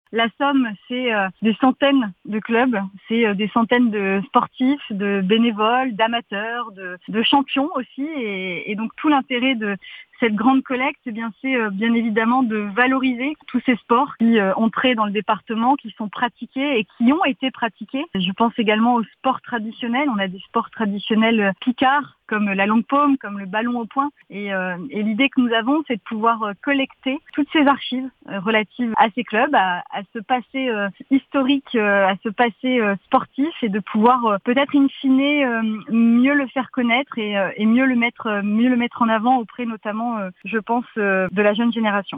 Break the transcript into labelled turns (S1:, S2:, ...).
S1: La Somme, c'est des centaines de clubs, c'est des centaines de sportifs, de bénévoles, d'amateurs, de champions aussi. Et donc tout l'intérêt de cette grande collecte, eh bien, c'est bien évidemment de valoriser tous ces sports qui entraient dans le département, qui sont pratiqués et qui ont été pratiqués. Je pense également aux sports traditionnels. On a des sports traditionnels picards, comme la longue paume, comme le ballon au poing. Et l'idée que nous avons, c'est de pouvoir collecter toutes ces archives relatives à ces clubs, à ce passé historique, à ce passé sportif, et de pouvoir peut-être in fine mieux le faire connaître et mieux le mettre en avant auprès notamment, je pense, de la jeune génération.